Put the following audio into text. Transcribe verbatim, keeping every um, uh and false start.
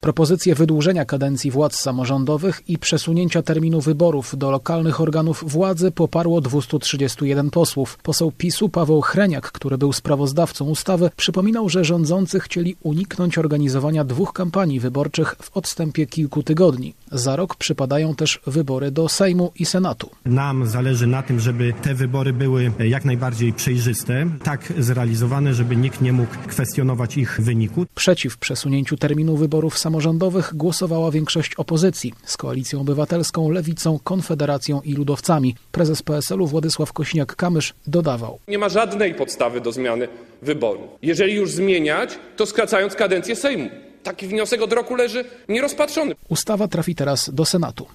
Propozycje wydłużenia kadencji władz samorządowych i przesunięcia terminu wyborów do lokalnych organów władzy poparło dwieście trzydzieści jeden posłów. Poseł PiSu Paweł Hreniak, który był sprawozdawcą ustawy, przypominał, że rządzący chcieli uniknąć organizowania dwóch kampanii wyborczych w odstępie kilku tygodni. Za rok przypadają też wybory do Sejmu i Senatu. Nam zależy na tym, żeby te wybory były jak najbardziej przejrzyste, tak zrealizowane, żeby nikt nie mógł kwestionować ich wyniku. Przeciw przesunięciu terminu wyborów samorządowych głosowała większość opozycji z Koalicją Obywatelską, Lewicą, Konfederacją i Ludowcami. Prezes P S L-u Władysław Kosiniak-Kamysz dodawał: Nie ma żadnej podstawy do zmiany wyboru. Jeżeli już zmieniać, to skracając kadencję Sejmu. Taki wniosek od roku leży nierozpatrzony. Ustawa trafi teraz do Senatu.